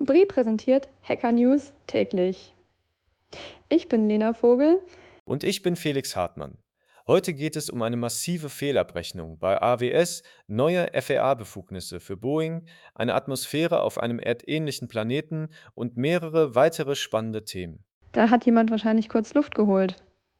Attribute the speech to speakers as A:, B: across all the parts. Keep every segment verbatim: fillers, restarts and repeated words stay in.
A: Brie präsentiert Hacker News täglich. Ich bin Lena Vogel.
B: Und ich bin Felix Hartmann. Heute geht es um eine massive Fehlabrechnung bei A W S, neue F A A-Befugnisse für Boeing, eine Atmosphäre auf einem erdähnlichen Planeten und mehrere weitere spannende Themen.
A: Da hat jemand wahrscheinlich kurz Luft geholt.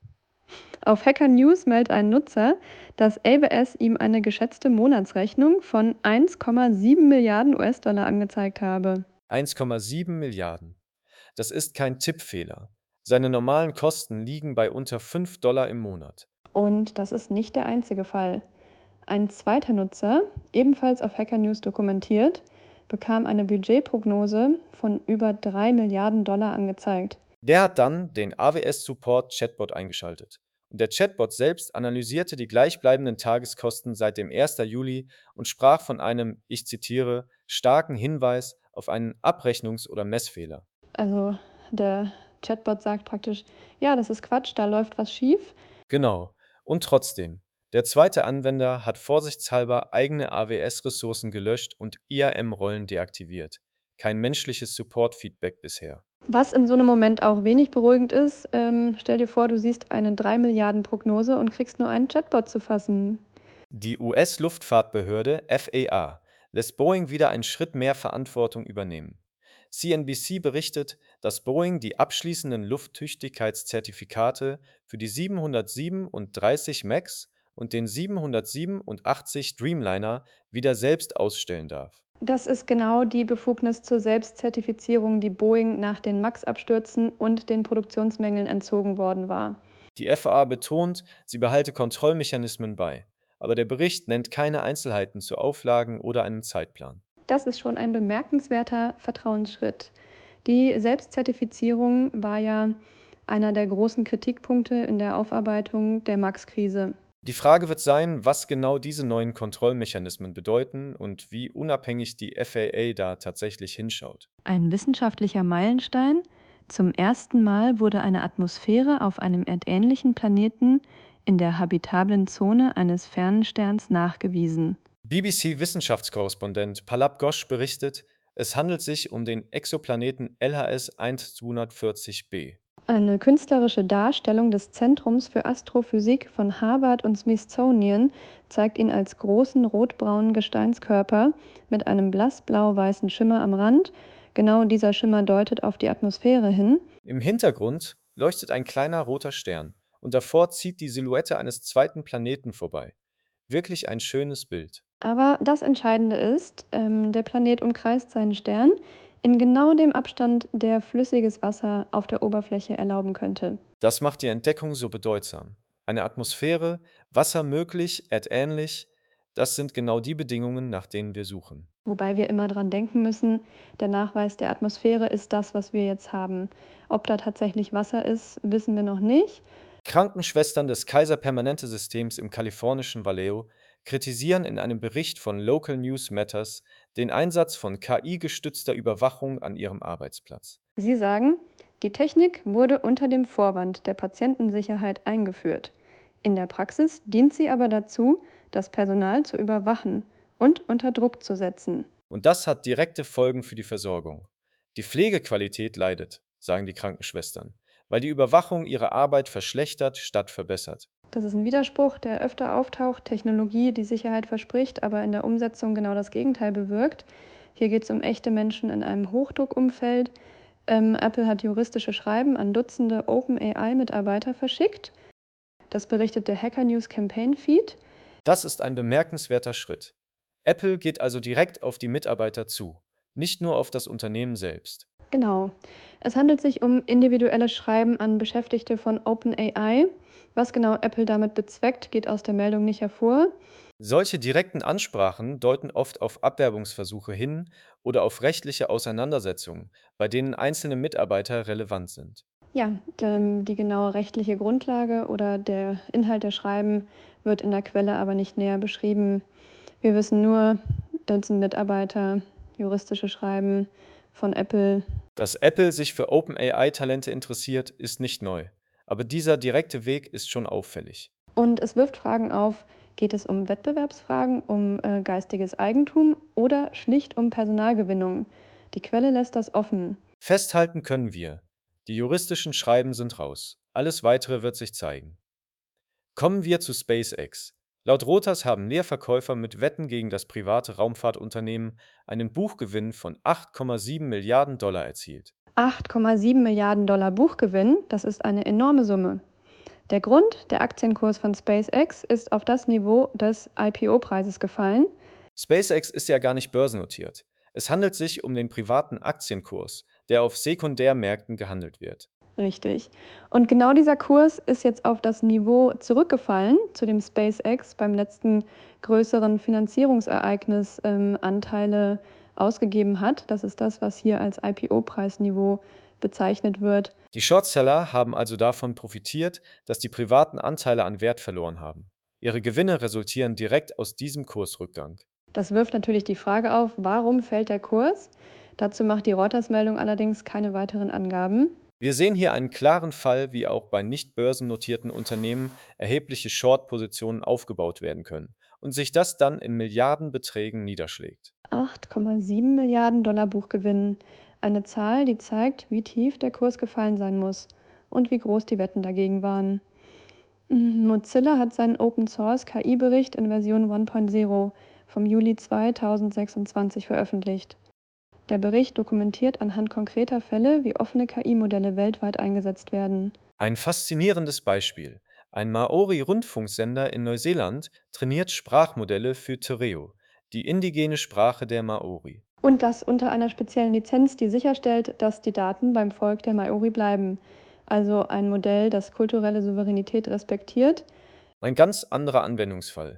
A: Auf Hacker News meldet ein Nutzer, dass A W S ihm eine geschätzte Monatsrechnung von eins Komma sieben Milliarden U S-Dollar angezeigt habe.
B: eins Komma sieben Milliarden. Das ist kein Tippfehler. Seine normalen Kosten liegen bei unter fünf Dollar im Monat.
A: Und das ist nicht der einzige Fall. Ein zweiter Nutzer, ebenfalls auf Hacker News dokumentiert, bekam eine Budgetprognose von über drei Milliarden Dollar angezeigt.
B: Der hat dann den A W S-Support-Chatbot eingeschaltet. Und der Chatbot selbst analysierte die gleichbleibenden Tageskosten seit dem ersten Juli und sprach von einem, ich zitiere, starken Hinweis auf einen Abrechnungs- oder Messfehler.
A: Also der Chatbot sagt praktisch, ja, das ist Quatsch, da läuft was schief.
B: Genau. Und trotzdem, der zweite Anwender hat vorsichtshalber eigene A W S-Ressourcen gelöscht und I A M-Rollen deaktiviert. Kein menschliches Support-Feedback bisher.
A: Was in so einem Moment auch wenig beruhigend ist, ähm, stell dir vor, du siehst eine drei Milliarden Prognose und kriegst nur einen Chatbot zu fassen.
B: Die U S-Luftfahrtbehörde F A A lässt Boeing wieder einen Schritt mehr Verantwortung übernehmen. C N B C berichtet, dass Boeing die abschließenden Lufttüchtigkeitszertifikate für die siebenhundertsiebenunddreißig MAX und den siebenhundertsiebenundachtzig Dreamliner wieder selbst ausstellen darf.
A: Das ist genau die Befugnis zur Selbstzertifizierung, die Boeing nach den MAX-Abstürzen und den Produktionsmängeln entzogen worden war.
B: Die F A A betont, sie behalte Kontrollmechanismen bei, aber der Bericht nennt keine Einzelheiten zu Auflagen oder einen Zeitplan.
A: Das ist schon ein bemerkenswerter Vertrauensschritt. Die Selbstzertifizierung war ja einer der großen Kritikpunkte in der Aufarbeitung der MAX-Krise.
B: Die Frage wird sein, was genau diese neuen Kontrollmechanismen bedeuten und wie unabhängig die F A A da tatsächlich hinschaut.
A: Ein wissenschaftlicher Meilenstein. Zum ersten Mal wurde eine Atmosphäre auf einem erdähnlichen Planeten in der habitablen Zone eines fernen Sterns nachgewiesen.
B: B B C-Wissenschaftskorrespondent Palab Ghosh berichtet, es handelt sich um den Exoplaneten L H S hundertvierzig b.
A: Eine künstlerische Darstellung des Zentrums für Astrophysik von Harvard und Smithsonian zeigt ihn als großen rotbraunen Gesteinskörper mit einem blassblau-weißen Schimmer am Rand. Genau dieser Schimmer deutet auf die Atmosphäre hin.
B: Im Hintergrund leuchtet ein kleiner roter Stern und davor zieht die Silhouette eines zweiten Planeten vorbei. Wirklich ein schönes Bild.
A: Aber das Entscheidende ist, ähm, der Planet umkreist seinen Stern in genau dem Abstand, der flüssiges Wasser auf der Oberfläche erlauben könnte.
B: Das macht die Entdeckung so bedeutsam. Eine Atmosphäre, Wasser möglich, erdähnlich, das sind genau die Bedingungen, nach denen wir suchen.
A: Wobei wir immer dran denken müssen, der Nachweis der Atmosphäre ist das, was wir jetzt haben. Ob da tatsächlich Wasser ist, wissen wir noch nicht.
B: Krankenschwestern des Kaiser-Permanente-Systems im kalifornischen Vallejo kritisieren in einem Bericht von Local News Matters den Einsatz von K I-gestützter Überwachung an ihrem Arbeitsplatz.
A: Sie sagen, die Technik wurde unter dem Vorwand der Patientensicherheit eingeführt. In der Praxis dient sie aber dazu, das Personal zu überwachen und unter Druck zu setzen.
B: Und das hat direkte Folgen für die Versorgung. Die Pflegequalität leidet, sagen die Krankenschwestern, weil die Überwachung ihre Arbeit verschlechtert statt verbessert.
A: Das ist ein Widerspruch, der öfter auftaucht. Technologie, die Sicherheit verspricht, aber in der Umsetzung genau das Gegenteil bewirkt. Hier geht es um echte Menschen in einem Hochdruckumfeld. Ähm, Apple hat juristische Schreiben an Dutzende OpenAI-Mitarbeiter verschickt. Das berichtet der Hacker News Campaign Feed.
B: Das ist ein bemerkenswerter Schritt. Apple geht also direkt auf die Mitarbeiter zu, nicht nur auf das Unternehmen selbst.
A: Genau. Es handelt sich um individuelle Schreiben an Beschäftigte von OpenAI. Was genau Apple damit bezweckt, geht aus der Meldung nicht hervor.
B: Solche direkten Ansprachen deuten oft auf Abwerbungsversuche hin oder auf rechtliche Auseinandersetzungen, bei denen einzelne Mitarbeiter relevant sind.
A: Ja, ähm, die genaue rechtliche Grundlage oder der Inhalt der Schreiben wird in der Quelle aber nicht näher beschrieben. Wir wissen nur, Dutzend Mitarbeiter, juristische Schreiben von Apple.
B: Dass Apple sich für OpenAI-Talente interessiert, ist nicht neu. Aber dieser direkte Weg ist schon auffällig.
A: Und es wirft Fragen auf, geht es um Wettbewerbsfragen, um äh, geistiges Eigentum oder schlicht um Personalgewinnung? Die Quelle lässt das offen.
B: Festhalten können wir: Die juristischen Schreiben sind raus. Alles Weitere wird sich zeigen. Kommen wir zu SpaceX. Laut Reuters haben Leerverkäufer mit Wetten gegen das private Raumfahrtunternehmen einen Buchgewinn von acht Komma sieben Milliarden Dollar erzielt.
A: acht Komma sieben Milliarden Dollar Buchgewinn, das ist eine enorme Summe. Der Grund, der Aktienkurs von SpaceX ist auf das Niveau des I P O-Preises gefallen.
B: SpaceX ist ja gar nicht börsennotiert. Es handelt sich um den privaten Aktienkurs, der auf Sekundärmärkten gehandelt wird.
A: Richtig. Und genau dieser Kurs ist jetzt auf das Niveau zurückgefallen, zu dem SpaceX beim letzten größeren Finanzierungsereignis ähm, Anteile ausgegeben hat. Das ist das, was hier als I P O-Preisniveau bezeichnet wird.
B: Die Shortseller haben also davon profitiert, dass die privaten Anteile an Wert verloren haben. Ihre Gewinne resultieren direkt aus diesem Kursrückgang.
A: Das wirft natürlich die Frage auf, warum fällt der Kurs? Dazu macht die Reuters-Meldung allerdings keine weiteren Angaben.
B: Wir sehen hier einen klaren Fall, wie auch bei nicht börsennotierten Unternehmen erhebliche Short-Positionen aufgebaut werden können und sich das dann in Milliardenbeträgen niederschlägt.
A: acht Komma sieben Milliarden Dollar Buchgewinn. Eine Zahl, die zeigt, wie tief der Kurs gefallen sein muss und wie groß die Wetten dagegen waren. Mm, Mozilla hat seinen Open-Source-K I-Bericht in Version eins Punkt null vom Juli zweitausendsechsundzwanzig veröffentlicht. Der Bericht dokumentiert anhand konkreter Fälle, wie offene K I-Modelle weltweit eingesetzt werden.
B: Ein faszinierendes Beispiel. Ein Maori-Rundfunksender in Neuseeland trainiert Sprachmodelle für Tereo, die indigene Sprache der Maori.
A: Und das unter einer speziellen Lizenz, die sicherstellt, dass die Daten beim Volk der Maori bleiben. Also ein Modell, das kulturelle Souveränität respektiert.
B: Ein ganz anderer Anwendungsfall.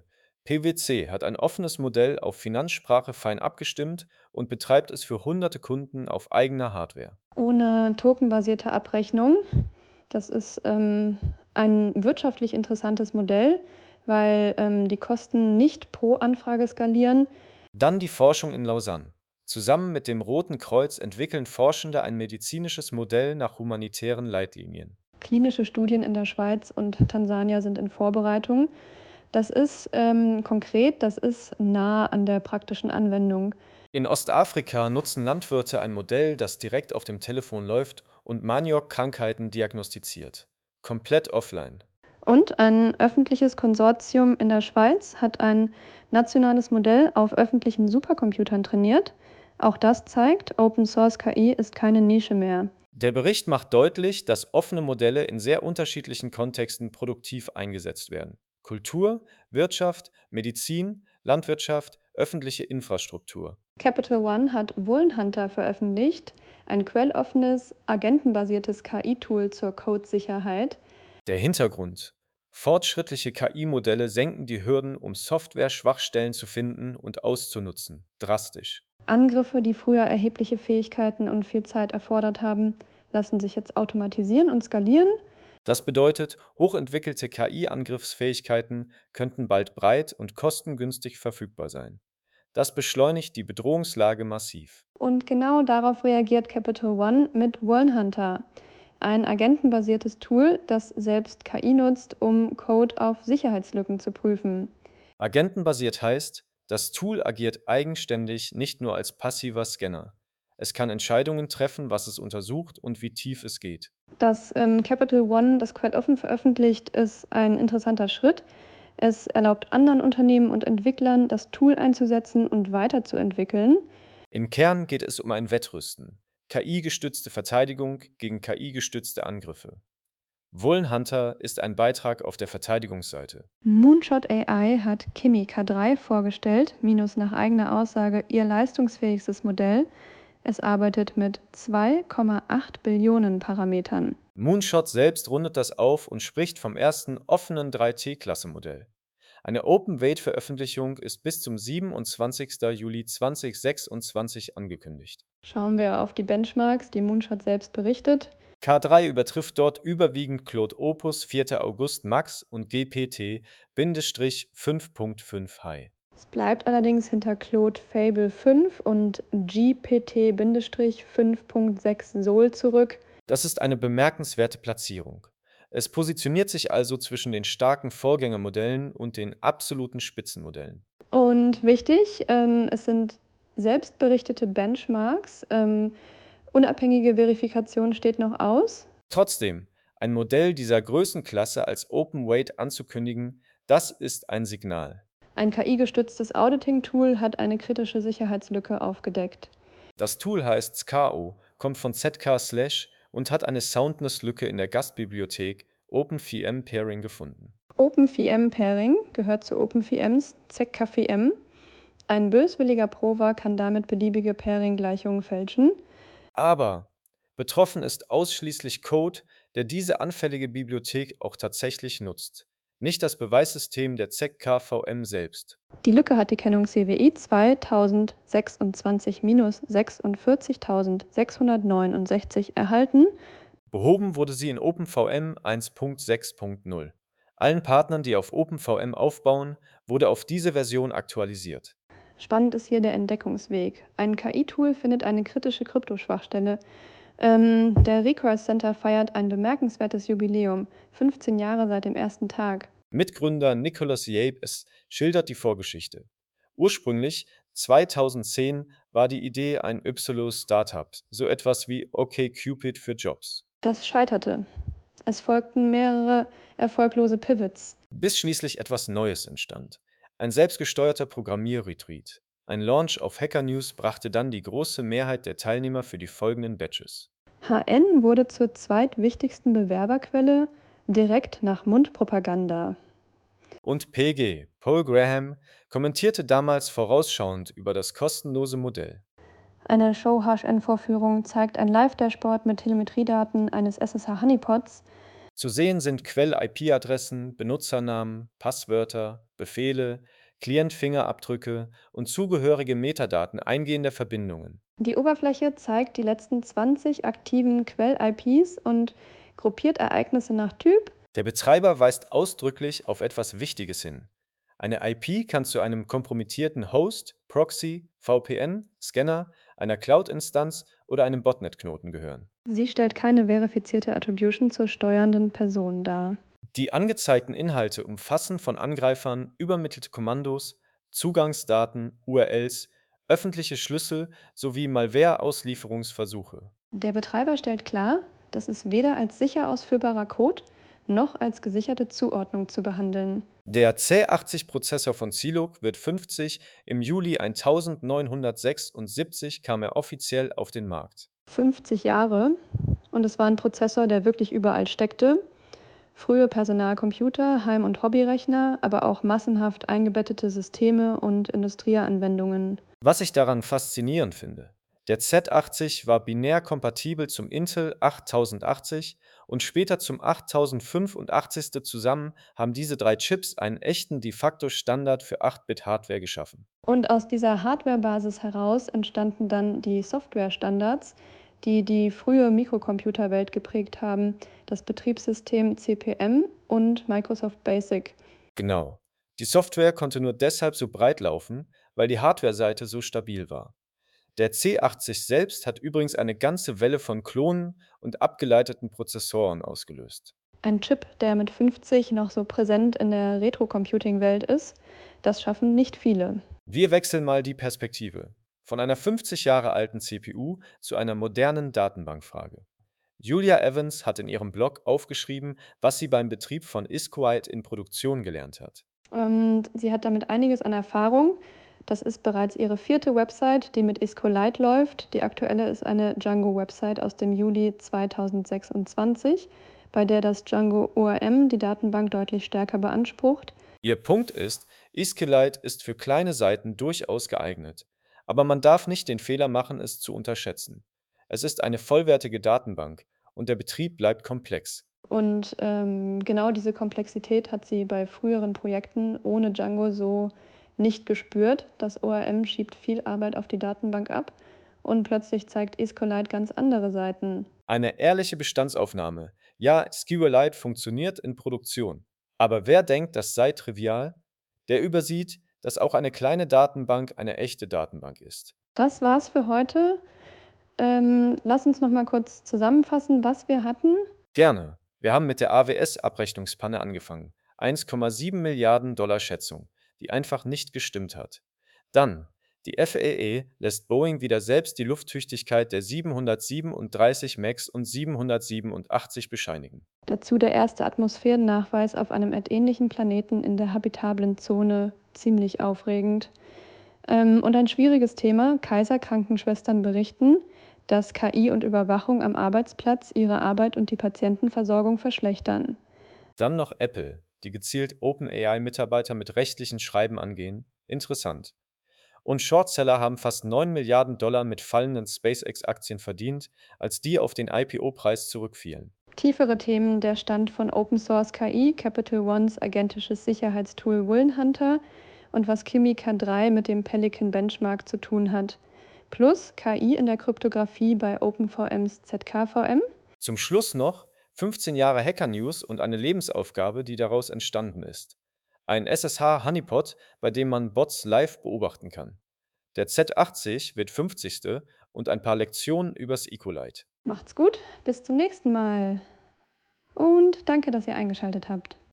B: PwC hat ein offenes Modell auf Finanzsprache fein abgestimmt und betreibt es für hunderte Kunden auf eigener Hardware.
A: Ohne tokenbasierte Abrechnung. Das ist ähm, ein wirtschaftlich interessantes Modell, weil ähm, die Kosten nicht pro Anfrage skalieren.
B: Dann die Forschung in Lausanne. Zusammen mit dem Roten Kreuz entwickeln Forschende ein medizinisches Modell nach humanitären Leitlinien.
A: Klinische Studien in der Schweiz und Tansania sind in Vorbereitung. Das ist ähm, konkret, das ist nah an der praktischen Anwendung.
B: In Ostafrika nutzen Landwirte ein Modell, das direkt auf dem Telefon läuft und Maniok-Krankheiten diagnostiziert. Komplett offline.
A: Und ein öffentliches Konsortium in der Schweiz hat ein nationales Modell auf öffentlichen Supercomputern trainiert. Auch das zeigt, Open Source K I ist keine Nische mehr.
B: Der Bericht macht deutlich, dass offene Modelle in sehr unterschiedlichen Kontexten produktiv eingesetzt werden. Kultur, Wirtschaft, Medizin, Landwirtschaft, öffentliche Infrastruktur.
A: Capital One hat Vulnhunter veröffentlicht, ein quelloffenes, agentenbasiertes K I-Tool zur Codesicherheit.
B: Der Hintergrund: Fortschrittliche K I-Modelle senken die Hürden, um Software-Schwachstellen zu finden und auszunutzen, drastisch.
A: Angriffe, die früher erhebliche Fähigkeiten und viel Zeit erfordert haben, lassen sich jetzt automatisieren und skalieren.
B: Das bedeutet, hochentwickelte K I-Angriffsfähigkeiten könnten bald breit und kostengünstig verfügbar sein. Das beschleunigt die Bedrohungslage massiv.
A: Und genau darauf reagiert Capital One mit Vulnhunter, ein agentenbasiertes Tool, das selbst K I nutzt, um Code auf Sicherheitslücken zu prüfen.
B: Agentenbasiert heißt, das Tool agiert eigenständig, nicht nur als passiver Scanner. Es kann Entscheidungen treffen, was es untersucht und wie tief es geht.
A: Dass ähm, Capital One das Quell offen veröffentlicht, ist ein interessanter Schritt. Es erlaubt anderen Unternehmen und Entwicklern, das Tool einzusetzen und weiterzuentwickeln.
B: Im Kern geht es um ein Wettrüsten. K I-gestützte Verteidigung gegen K I-gestützte Angriffe. Vulnhunter ist ein Beitrag auf der Verteidigungsseite.
A: Moonshot A I hat Kimi K drei vorgestellt, minus nach eigener Aussage ihr leistungsfähigstes Modell. Es arbeitet mit zwei Komma acht Billionen Parametern.
B: Moonshot selbst rundet das auf und spricht vom ersten offenen drei T-Klasse-Modell. Eine Open-Weight-Veröffentlichung ist bis zum siebenundzwanzigsten Juli zweitausendsechsundzwanzig angekündigt.
A: Schauen wir auf die Benchmarks, die Moonshot selbst berichtet.
B: K drei übertrifft dort überwiegend Claude Opus vierter August Max und G P T fünf Punkt fünf High.
A: Es bleibt allerdings hinter Claude Fable fünf und G P T fünf Punkt sechs Sol zurück.
B: Das ist eine bemerkenswerte Platzierung. Es positioniert sich also zwischen den starken Vorgängermodellen und den absoluten Spitzenmodellen.
A: Und wichtig, ähm, es sind selbstberichtete Benchmarks. Ähm, unabhängige Verifikation steht noch aus.
B: Trotzdem, ein Modell dieser Größenklasse als Open Weight anzukündigen, das ist ein Signal.
A: Ein K I-gestütztes Auditing-Tool hat eine kritische Sicherheitslücke aufgedeckt.
B: Das Tool heißt S K A O, kommt von Z K Slash und hat eine Soundness-Lücke in der Gastbibliothek OpenVM Pairing gefunden.
A: OpenVM Pairing gehört zu OpenVMs Z K V M. Ein böswilliger Prover kann damit beliebige Pairing-Gleichungen fälschen.
B: Aber betroffen ist ausschließlich Code, der diese anfällige Bibliothek auch tatsächlich nutzt, nicht das Beweissystem der Z K V M selbst.
A: Die Lücke hat die Kennung C W I zweitausendsechsundzwanzig sechshundertneunundsechzig erhalten.
B: Behoben wurde sie in OpenVM eins Punkt sechs Punkt null. Allen Partnern, die auf OpenVM aufbauen, wurde auf diese Version aktualisiert.
A: Spannend ist hier der Entdeckungsweg. Ein K I-Tool findet eine kritische Kryptoschwachstelle. Ähm, der Recurse Center feiert ein bemerkenswertes Jubiläum, fünfzehn Jahre seit dem ersten Tag.
B: Mitgründer Nicholas Yabes schildert die Vorgeschichte. Ursprünglich, zweitausendzehn, war die Idee ein Ypsilon-Startup, so etwas wie OkCupid für Jobs.
A: Das scheiterte. Es folgten mehrere erfolglose Pivots.
B: Bis schließlich etwas Neues entstand. Ein selbstgesteuerter Programmierretreat. Ein Launch auf Hacker News brachte dann die große Mehrheit der Teilnehmer für die folgenden Batches.
A: H N wurde zur zweitwichtigsten Bewerberquelle, direkt nach Mundpropaganda.
B: Und P G, Paul Graham, kommentierte damals vorausschauend über das kostenlose Modell.
A: Eine Show-H N-Vorführung zeigt ein Live-Dashboard mit Telemetriedaten eines S S H Honeypots.
B: Zu sehen sind Quell-I P-Adressen, Benutzernamen, Passwörter, Befehle, Client-Fingerabdrücke und zugehörige Metadaten eingehender Verbindungen.
A: Die Oberfläche zeigt die letzten zwanzig aktiven Quell-I Ps und gruppiert Ereignisse nach Typ.
B: Der Betreiber weist ausdrücklich auf etwas Wichtiges hin. Eine I P kann zu einem kompromittierten Host, Proxy, V P N, Scanner, einer Cloud-Instanz oder einem Botnet-Knoten gehören.
A: Sie stellt keine verifizierte Attribution zur steuernden Person dar.
B: Die angezeigten Inhalte umfassen von Angreifern übermittelte Kommandos, Zugangsdaten, U R Ls, öffentliche Schlüssel sowie Malware-Auslieferungsversuche.
A: Der Betreiber stellt klar, dass es weder als sicher ausführbarer Code noch als gesicherte Zuordnung zu behandeln.
B: Der C achtzig-Prozessor von Zilog wird fünfzig, im Juli neunzehnhundertsechsundsiebzig kam er offiziell auf den Markt.
A: fünfzig Jahre und es war ein Prozessor, der wirklich überall steckte. Frühe Personalcomputer, Heim- und Hobbyrechner, aber auch massenhaft eingebettete Systeme und Industrieanwendungen.
B: Was ich daran faszinierend finde: Der Z achtzig war binär kompatibel zum Intel achttausendachtzig und später zum achttausendfünfundachtzig. Zusammen haben diese drei Chips einen echten De-facto-Standard für acht Bit Hardware geschaffen.
A: Und aus dieser Hardware-Basis heraus entstanden dann die Software-Standards, die die frühe Mikrocomputerwelt geprägt haben, das Betriebssystem C P M und Microsoft Basic.
B: Genau. Die Software konnte nur deshalb so breit laufen, weil die Hardware-Seite so stabil war. Der C achtzig selbst hat übrigens eine ganze Welle von Klonen und abgeleiteten Prozessoren ausgelöst.
A: Ein Chip, der mit fünfzig noch so präsent in der Retro-Computing-Welt ist, das schaffen nicht viele.
B: Wir wechseln mal die Perspektive. Von einer fünfzig Jahre alten C P U zu einer modernen Datenbankfrage. Julia Evans hat in ihrem Blog aufgeschrieben, was sie beim Betrieb von Isquite in Produktion gelernt hat.
A: Und sie hat damit einiges an Erfahrung. Das ist bereits ihre vierte Website, die mit SQLite läuft. Die aktuelle ist eine Django-Website aus dem Juli zweitausendsechsundzwanzig, bei der das Django O R M die Datenbank deutlich stärker beansprucht.
B: Ihr Punkt ist, Isquelite ist für kleine Seiten durchaus geeignet. Aber man darf nicht den Fehler machen, es zu unterschätzen. Es ist eine vollwertige Datenbank und der Betrieb bleibt komplex.
A: Und ähm, genau diese Komplexität hat sie bei früheren Projekten ohne Django so nicht gespürt. Das O R M schiebt viel Arbeit auf die Datenbank ab und plötzlich zeigt SQLite ganz andere Seiten.
B: Eine ehrliche Bestandsaufnahme. Ja, SQLite funktioniert in Produktion. Aber wer denkt, das sei trivial? Der übersieht, dass auch eine kleine Datenbank eine echte Datenbank ist.
A: Das war's für heute. Ähm, lass uns noch mal kurz zusammenfassen, was wir hatten.
B: Gerne. Wir haben mit der A W S-Abrechnungspanne angefangen. eins Komma sieben Milliarden Dollar Schätzung, die einfach nicht gestimmt hat. Dann Die F A A lässt Boeing wieder selbst die Lufttüchtigkeit der siebenhundertsiebenunddreißig MAX und siebenhundertsiebenundachtzig bescheinigen.
A: Dazu der erste Atmosphärennachweis auf einem erdähnlichen Planeten in der habitablen Zone. Ziemlich aufregend. Ähm, und ein schwieriges Thema: Kaiserkrankenschwestern berichten, dass K I und Überwachung am Arbeitsplatz ihre Arbeit und die Patientenversorgung verschlechtern.
B: Dann noch Apple, die gezielt OpenAI-Mitarbeiter mit rechtlichen Schreiben angehen. Interessant. Und Shortseller haben fast neun Milliarden Dollar mit fallenden SpaceX-Aktien verdient, als die auf den I P O-Preis zurückfielen.
A: Tiefere Themen: der Stand von Open Source K I, Capital Ones agentisches Sicherheitstool Willenhunter und was Kimi K drei mit dem Pelican Benchmark zu tun hat. Plus K I in der Kryptographie bei OpenVMs Z K V M.
B: Zum Schluss noch fünfzehn Jahre Hacker News und eine Lebensaufgabe, die daraus entstanden ist. Ein S S H Honeypot, bei dem man Bots live beobachten kann. Der Z achtzig wird fünfzigste und ein paar Lektionen übers Ecolite.
A: Macht's gut, bis zum nächsten Mal und danke, dass ihr eingeschaltet habt.